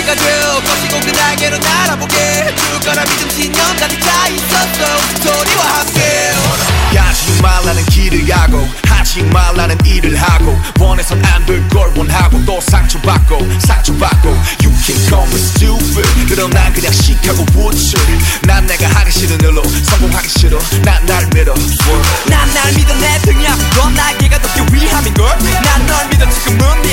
내가 될 것이고 그 날개로 날아보게 줄 거라 믿음 신념 가득 차 있었어 스토리와 함께 가지 말라는 길을 가고 하지 말라는 일을 하고 원해선 안 될 걸 원하고 또 상처받고 You can call me stupid 그럼 난 그냥 시카고 우출 난 내가 하기 싫은 일로 성공하기 싫어 난 날 믿어 난 날 믿어 내 등이 아픈 건 날개가 덮여 위함인걸 난 널 믿어 지금은